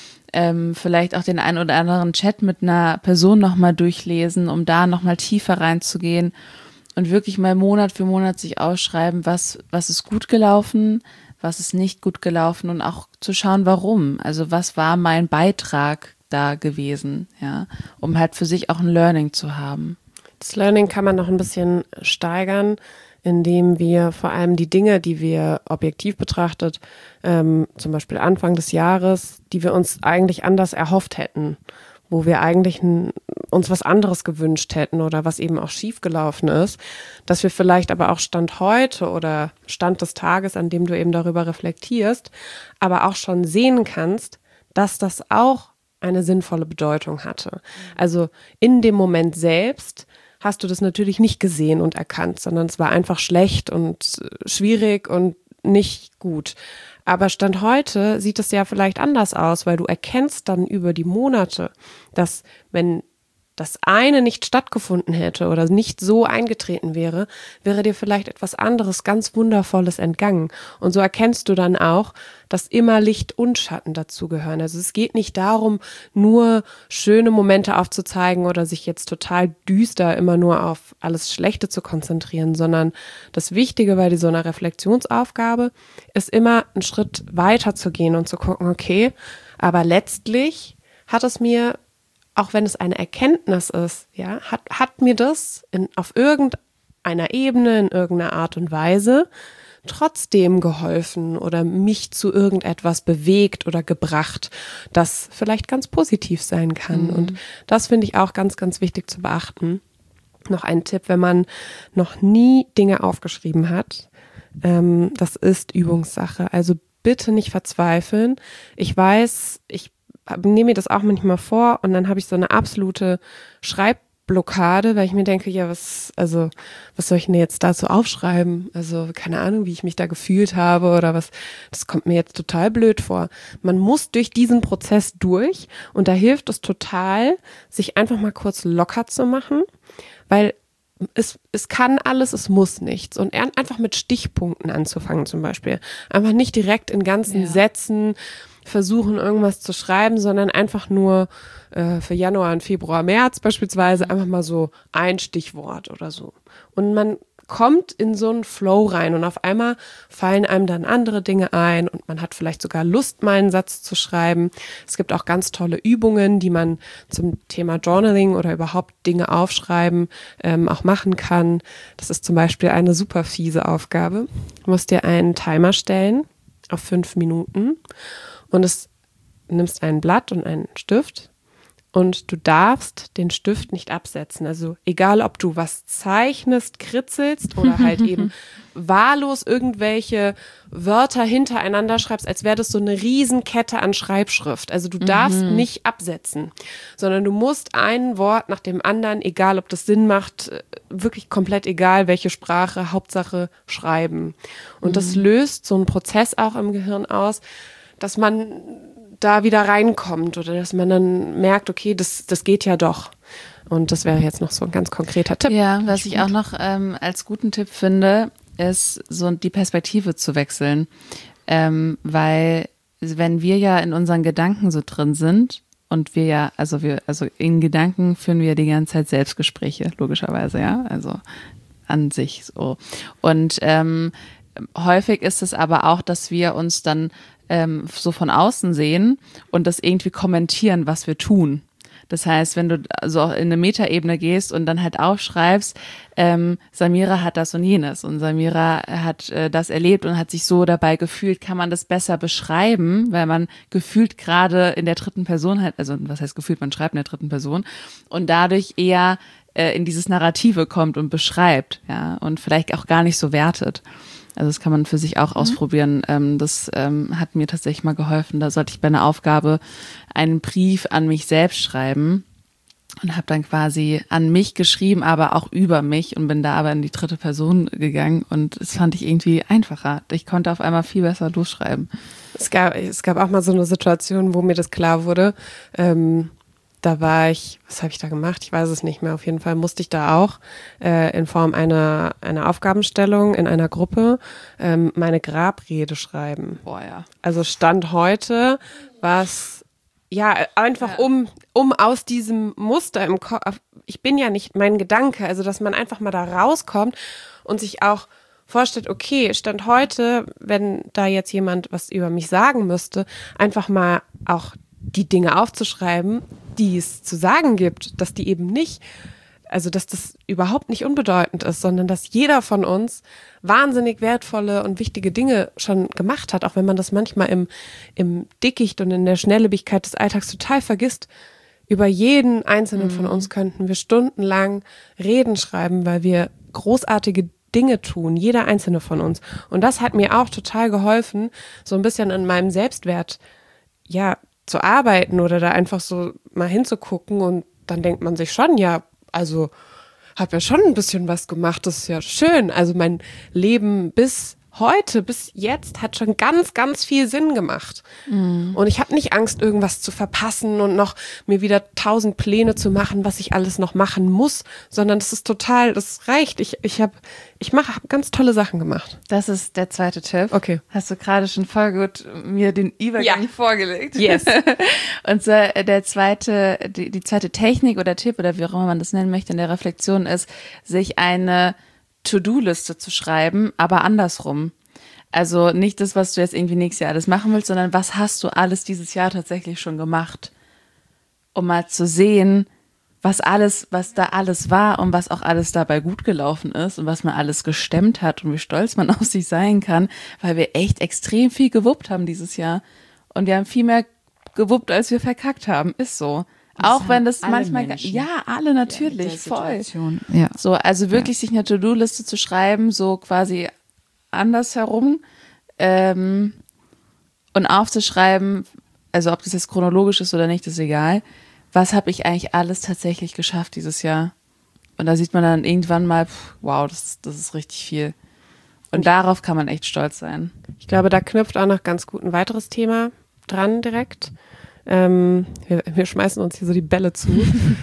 C: Vielleicht auch den einen oder anderen Chat mit einer Person nochmal durchlesen, um da nochmal tiefer reinzugehen und wirklich mal Monat für Monat sich ausschreiben, was ist gut gelaufen, was ist nicht gut gelaufen und auch zu schauen, warum. Also was war mein Beitrag da gewesen, ja, um halt für sich auch ein Learning zu haben.
A: Das Learning kann man noch ein bisschen steigern, indem wir vor allem die Dinge, die wir objektiv betrachtet, zum Beispiel Anfang des Jahres, die wir uns eigentlich anders erhofft hätten, wo wir eigentlich uns was anderes gewünscht hätten oder was eben auch schiefgelaufen ist, dass wir vielleicht aber auch Stand heute oder Stand des Tages, an dem du eben darüber reflektierst, aber auch schon sehen kannst, dass das auch eine sinnvolle Bedeutung hatte. Also in dem Moment selbst hast du das natürlich nicht gesehen und erkannt, sondern es war einfach schlecht und schwierig und nicht gut. Aber Stand heute sieht es ja vielleicht anders aus, weil du erkennst dann über die Monate, dass wenn das eine nicht stattgefunden hätte oder nicht so eingetreten wäre, wäre dir vielleicht etwas anderes, ganz Wundervolles entgangen. Und so erkennst du dann auch, dass immer Licht und Schatten dazugehören. Also es geht nicht darum, nur schöne Momente aufzuzeigen oder sich jetzt total düster immer nur auf alles Schlechte zu konzentrieren, sondern das Wichtige bei so einer Reflexionsaufgabe ist immer einen Schritt weiter zu gehen und zu gucken, okay, aber letztlich hat es mir, auch wenn es eine Erkenntnis ist, ja, hat mir das auf irgendeiner Ebene, in irgendeiner Art und Weise trotzdem geholfen oder mich zu irgendetwas bewegt oder gebracht, das vielleicht ganz positiv sein kann. Und das finde ich auch ganz, ganz wichtig zu beachten. Noch ein Tipp, wenn man noch nie Dinge aufgeschrieben hat, das ist Übungssache. Also bitte nicht verzweifeln. Ich weiß, ich nehme mir das auch manchmal vor und dann habe ich so eine absolute Schreibblockade, weil ich mir denke, ja, was soll ich denn jetzt dazu aufschreiben? Also keine Ahnung, wie ich mich da gefühlt habe oder was. Das kommt mir jetzt total blöd vor. Man muss durch diesen Prozess durch und da hilft es total, sich einfach mal kurz locker zu machen, weil es kann alles, es muss nichts. Und einfach mit Stichpunkten anzufangen zum Beispiel. Einfach nicht direkt in ganzen Sätzen versuchen, irgendwas zu schreiben, sondern einfach nur für Januar und Februar, März beispielsweise einfach mal so ein Stichwort oder so. Und man kommt in so einen Flow rein und auf einmal fallen einem dann andere Dinge ein und man hat vielleicht sogar Lust, mal einen Satz zu schreiben. Es gibt auch ganz tolle Übungen, die man zum Thema Journaling oder überhaupt Dinge aufschreiben auch machen kann. Das ist zum Beispiel eine super fiese Aufgabe. Du musst dir einen Timer stellen auf 5 Minuten und nimmst ein Blatt und einen Stift. Und du darfst den Stift nicht absetzen. Also egal, ob du was zeichnest, kritzelst oder halt eben wahllos irgendwelche Wörter hintereinander schreibst, als wäre das so eine Riesenkette an Schreibschrift. Also du darfst nicht absetzen, sondern du musst ein Wort nach dem anderen, egal ob das Sinn macht, wirklich komplett egal, welche Sprache, Hauptsache schreiben. Und das löst so einen Prozess auch im Gehirn aus, dass man da wieder reinkommt oder dass man dann merkt, okay, das geht ja doch. Und das wäre jetzt noch so ein ganz konkreter Tipp.
C: Ja, was ich auch noch als guten Tipp finde, ist so die Perspektive zu wechseln. Weil wenn wir ja in unseren Gedanken so drin sind und wir ja, also in Gedanken führen wir die ganze Zeit Selbstgespräche, logischerweise, ja, also an sich so. Und häufig ist es aber auch, dass wir uns dann so von außen sehen und das irgendwie kommentieren, was wir tun. Das heißt, wenn du also auch in eine Metaebene gehst und dann halt aufschreibst, Samira hat das und jenes und Samira hat das erlebt und hat sich so dabei gefühlt, kann man das besser beschreiben, weil man gefühlt gerade in der dritten Person halt, also was heißt gefühlt, man schreibt in der dritten Person und dadurch eher in dieses Narrative kommt und beschreibt, ja, und vielleicht auch gar nicht so wertet. Also das kann man für sich auch ausprobieren. Das hat mir tatsächlich mal geholfen. Da sollte ich bei einer Aufgabe einen Brief an mich selbst schreiben und habe dann quasi an mich geschrieben, aber auch über mich und bin da aber in die dritte Person gegangen und das fand ich irgendwie einfacher. Ich konnte auf einmal viel besser losschreiben.
A: Es gab auch mal so eine Situation, wo mir das klar wurde. da war ich, was habe ich da gemacht? Ich weiß es nicht mehr. Auf jeden Fall musste ich da auch in Form einer Aufgabenstellung in einer Gruppe meine Grabrede schreiben.
C: Boah, ja.
A: Also Stand heute, was, ja, einfach um aus diesem Muster im Kopf, ich bin ja nicht mein Gedanke, also dass man einfach mal da rauskommt und sich auch vorstellt, okay, Stand heute, wenn da jetzt jemand was über mich sagen müsste, einfach mal auch die Dinge aufzuschreiben, die es zu sagen gibt, dass die eben nicht, also dass das überhaupt nicht unbedeutend ist, sondern dass jeder von uns wahnsinnig wertvolle und wichtige Dinge schon gemacht hat, auch wenn man das manchmal im Dickicht und in der Schnelllebigkeit des Alltags total vergisst. Über jeden einzelnen von uns könnten wir stundenlang Reden schreiben, weil wir großartige Dinge tun, jeder einzelne von uns. Und das hat mir auch total geholfen, so ein bisschen an meinem Selbstwert, ja, zu arbeiten oder da einfach so mal hinzugucken und dann denkt man sich schon, ja, also habe ja schon ein bisschen was gemacht, das ist ja schön. Also mein Leben bis heute, bis jetzt hat schon ganz, ganz viel Sinn gemacht. Und ich habe nicht Angst, irgendwas zu verpassen und noch mir wieder 1000 Pläne zu machen, was ich alles noch machen muss, sondern das ist total, das reicht. Ich habe ganz tolle Sachen gemacht.
C: Das ist der zweite Tipp.
A: Okay.
C: Hast du gerade schon voll gut mir den Übergang vorgelegt.
A: Yes.
C: Und so die zweite Technik oder Tipp oder wie auch immer man das nennen möchte in der Reflexion ist, sich eine To-Do-Liste zu schreiben, aber andersrum. Also nicht das, was du jetzt irgendwie nächstes Jahr alles machen willst, sondern was hast du alles dieses Jahr tatsächlich schon gemacht? Um mal zu sehen, was da alles war und was auch alles dabei gut gelaufen ist und was man alles gestemmt hat und wie stolz man auf sich sein kann, weil wir echt extrem viel gewuppt haben dieses Jahr. Und wir haben viel mehr gewuppt, als wir verkackt haben. Ist so. Auch wenn das manchmal,
B: Menschen.
C: ja, alle natürlich, voll.
B: Ja.
C: So, also wirklich sich eine To-Do-Liste zu schreiben, so quasi andersherum und aufzuschreiben, also ob das jetzt chronologisch ist oder nicht, ist egal. Was habe ich eigentlich alles tatsächlich geschafft dieses Jahr? Und da sieht man dann irgendwann mal, wow, das ist richtig viel. Und darauf kann man echt stolz sein.
A: Ich glaube, da knüpft auch noch ganz gut ein weiteres Thema dran direkt. Wir schmeißen uns hier so die Bälle zu.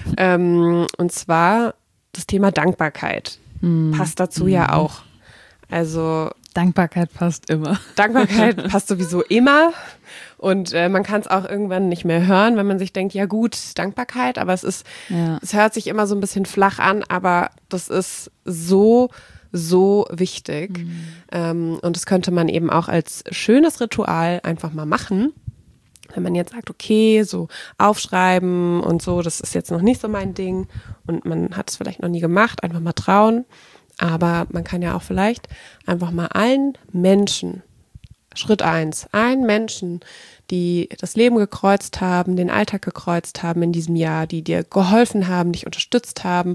A: Und zwar das Thema Dankbarkeit. Passt dazu ja auch. Also
C: Dankbarkeit passt immer.
A: Dankbarkeit passt sowieso immer. Und man kann es auch irgendwann nicht mehr hören, wenn man sich denkt, ja gut, Dankbarkeit, aber es hört sich immer so ein bisschen flach an, aber das ist so wichtig. Und das könnte man eben auch als schönes Ritual einfach mal machen. Wenn man jetzt sagt, okay, so aufschreiben und so, das ist jetzt noch nicht so mein Ding und man hat es vielleicht noch nie gemacht, einfach mal trauen. Aber man kann ja auch vielleicht einfach mal allen Menschen, Schritt 1, allen Menschen, die das Leben gekreuzt haben, den Alltag gekreuzt haben in diesem Jahr, die dir geholfen haben, dich unterstützt haben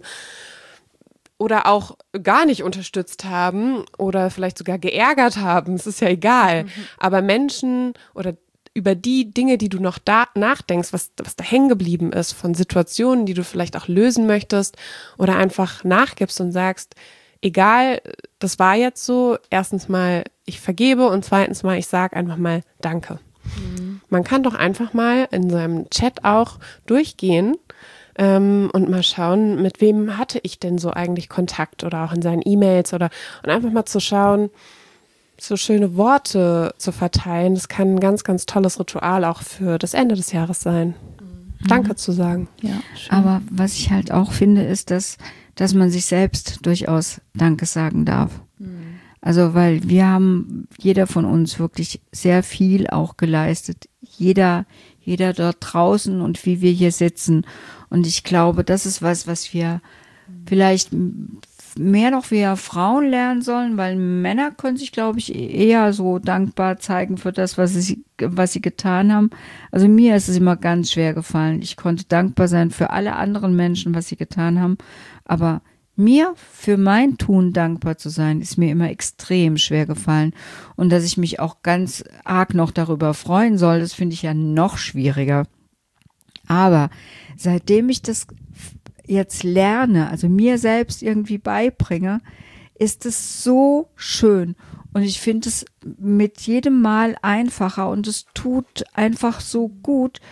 A: oder auch gar nicht unterstützt haben oder vielleicht sogar geärgert haben, es ist ja egal. Aber Menschen oder über die Dinge, die du noch nachdenkst, was da hängen geblieben ist, von Situationen, die du vielleicht auch lösen möchtest oder einfach nachgibst und sagst, egal, das war jetzt so, erstens mal, ich vergebe und zweitens mal, ich sage einfach mal Danke. Man kann doch einfach mal in seinem Chat auch durchgehen und mal schauen, mit wem hatte ich denn so eigentlich Kontakt oder auch in seinen E-Mails und einfach mal zu schauen, so schöne Worte zu verteilen. Das kann ein ganz, ganz tolles Ritual auch für das Ende des Jahres sein. Danke zu sagen.
C: Ja,
B: aber was ich halt auch finde, ist, dass man sich selbst durchaus Danke sagen darf. Also, weil wir haben, jeder von uns wirklich sehr viel auch geleistet. Jeder dort draußen und wie wir hier sitzen. Und ich glaube, das ist was wir vielleicht mehr noch wir Frauen lernen sollen, weil Männer können sich, glaube ich, eher so dankbar zeigen für das, was sie getan haben. Also mir ist es immer ganz schwer gefallen. Ich konnte dankbar sein für alle anderen Menschen, was sie getan haben. Aber mir für mein Tun dankbar zu sein, ist mir immer extrem schwer gefallen. Und dass ich mich auch ganz arg noch darüber freuen soll, das finde ich ja noch schwieriger. Aber seitdem ich das jetzt lerne, also mir selbst irgendwie beibringe, ist es so schön. Und ich finde es mit jedem Mal einfacher und es tut einfach so gut,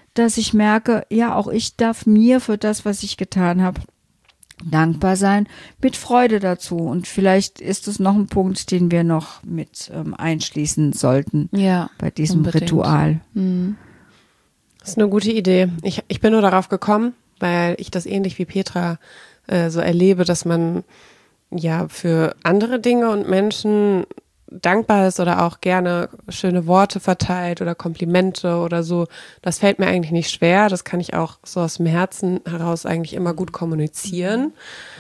B: dass ich merke, ja, auch ich darf mir für das, was ich getan habe, dankbar sein, mit Freude dazu. Und vielleicht ist es noch ein Punkt, den wir noch mit einschließen sollten bei diesem
C: unbedingt.
B: Ritual.
A: Das ist eine gute Idee. Ich bin nur darauf gekommen, weil ich das ähnlich wie Petra so erlebe, dass man ja für andere Dinge und Menschen dankbar ist oder auch gerne schöne Worte verteilt oder Komplimente oder so. Das fällt mir eigentlich nicht schwer. Das kann ich auch so aus dem Herzen heraus eigentlich immer gut kommunizieren.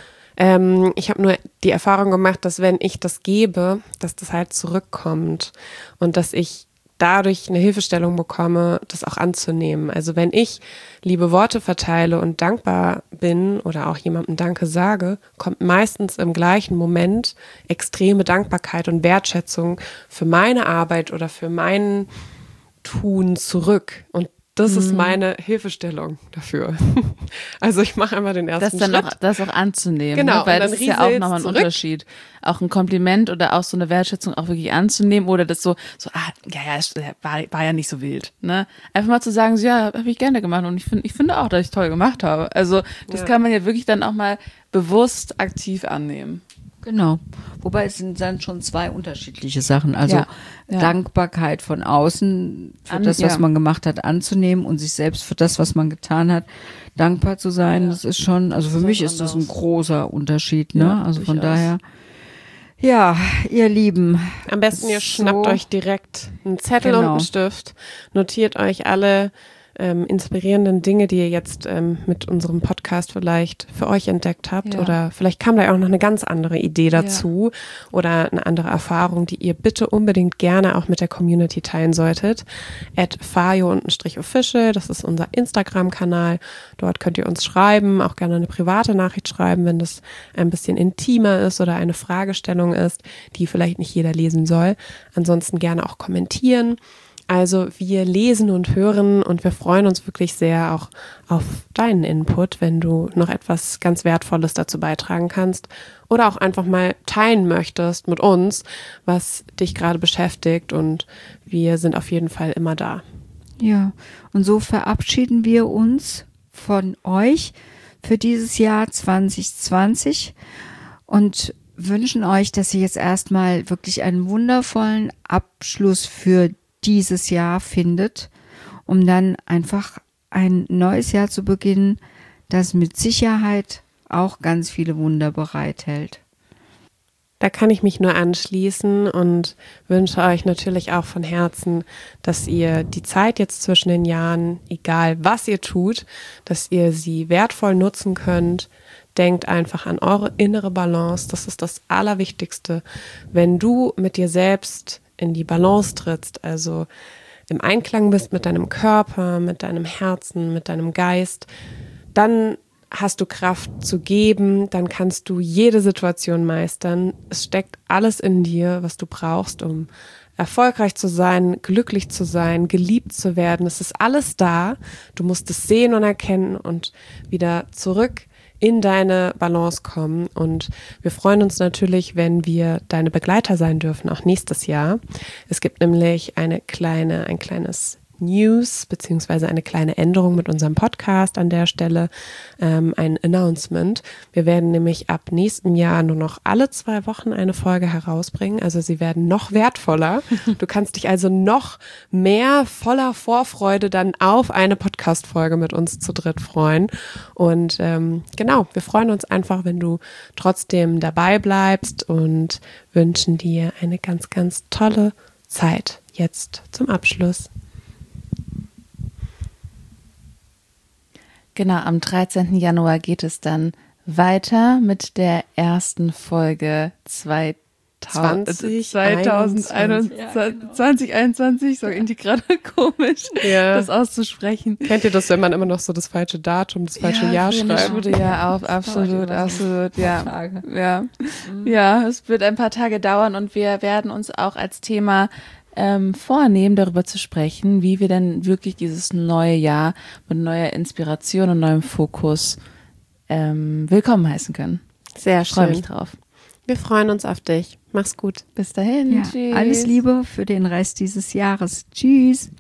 A: Ich habe nur die Erfahrung gemacht, dass wenn ich das gebe, dass das halt zurückkommt und dass ich dadurch eine Hilfestellung bekomme, das auch anzunehmen. Also wenn ich liebe Worte verteile und dankbar bin oder auch jemandem Danke sage, kommt meistens im gleichen Moment extreme Dankbarkeit und Wertschätzung für meine Arbeit oder für mein Tun zurück. Und das ist meine Hilfestellung dafür. Also ich mache einmal den ersten Schritt.
C: Das auch anzunehmen,
A: genau,
C: ne? Weil das ist ja auch nochmal ein Unterschied. Auch ein Kompliment oder auch so eine Wertschätzung auch wirklich anzunehmen oder das war ja nicht so wild. Ne? Einfach mal zu sagen, so, ja, habe ich gerne gemacht und ich finde auch, dass ich toll gemacht habe. Also das kann man ja wirklich dann auch mal bewusst aktiv annehmen.
B: Genau. Wobei es sind dann schon zwei unterschiedliche Sachen. Also Dankbarkeit von außen für das, was man gemacht hat, anzunehmen und sich selbst für das, was man getan hat, dankbar zu sein. Das ist schon, also für mich ist das ein großer Unterschied. Ne?
A: Ja,
B: also von daher, ja, ihr Lieben.
A: Am besten ihr schnappt euch direkt einen Zettel und einen Stift, notiert euch alle inspirierenden Dinge, die ihr jetzt mit unserem Podcast vielleicht für euch entdeckt habt oder vielleicht kam da auch noch eine ganz andere Idee dazu oder eine andere Erfahrung, die ihr bitte unbedingt gerne auch mit der Community teilen solltet. @fayo_official, das ist unser Instagram-Kanal. Dort könnt ihr uns schreiben, auch gerne eine private Nachricht schreiben, wenn das ein bisschen intimer ist oder eine Fragestellung ist, die vielleicht nicht jeder lesen soll. Ansonsten gerne auch kommentieren. Also wir lesen und hören und wir freuen uns wirklich sehr auch auf deinen Input, wenn du noch etwas ganz Wertvolles dazu beitragen kannst oder auch einfach mal teilen möchtest mit uns, was dich gerade beschäftigt, und wir sind auf jeden Fall immer da.
B: Ja, und so verabschieden wir uns von euch für dieses Jahr 2020 und wünschen euch, dass ihr jetzt erstmal wirklich einen wundervollen Abschluss für dieses Jahr findet, um dann einfach ein neues Jahr zu beginnen, das mit Sicherheit auch ganz viele Wunder bereithält.
A: Da kann ich mich nur anschließen und wünsche euch natürlich auch von Herzen, dass ihr die Zeit jetzt zwischen den Jahren, egal was ihr tut, dass ihr sie wertvoll nutzen könnt. Denkt einfach an eure innere Balance, das ist das Allerwichtigste. Wenn du mit dir selbst in die Balance trittst, also im Einklang bist mit deinem Körper, mit deinem Herzen, mit deinem Geist, dann hast du Kraft zu geben, dann kannst du jede Situation meistern. Es steckt alles in dir, was du brauchst, um erfolgreich zu sein, glücklich zu sein, geliebt zu werden. Es ist alles da. Du musst es sehen und erkennen und wieder zurück in deine Balance kommen, und wir freuen uns natürlich, wenn wir deine Begleiter sein dürfen, auch nächstes Jahr. Es gibt nämlich ein kleines News beziehungsweise eine kleine Änderung mit unserem Podcast an der Stelle, ein Announcement. Wir werden nämlich ab nächstem Jahr nur noch alle 2 Wochen eine Folge herausbringen, also sie werden noch wertvoller. Du kannst dich also noch mehr voller Vorfreude dann auf eine Podcast-Folge mit uns zu dritt freuen, und genau, wir freuen uns einfach, wenn du trotzdem dabei bleibst und wünschen dir eine ganz, ganz tolle Zeit jetzt zum Abschluss.
C: Genau, am 13. Januar geht es dann weiter mit der ersten Folge 2021. So irgendwie gerade komisch, das auszusprechen.
A: Kennt ihr das, wenn man immer noch so das falsche Datum, das falsche Jahr schreibt?
C: Schule, ja, auf, absolut, ja. Ja, es wird ein paar Tage dauern und wir werden uns auch als Thema vornehmen, darüber zu sprechen, wie wir denn wirklich dieses neue Jahr mit neuer Inspiration und neuem Fokus willkommen heißen können.
A: Sehr schön.
C: Freue mich drauf.
A: Wir freuen uns auf dich. Mach's gut.
C: Bis dahin.
B: Ja,
C: Tschüss.
B: alles Liebe für den Rest dieses Jahres. Tschüss.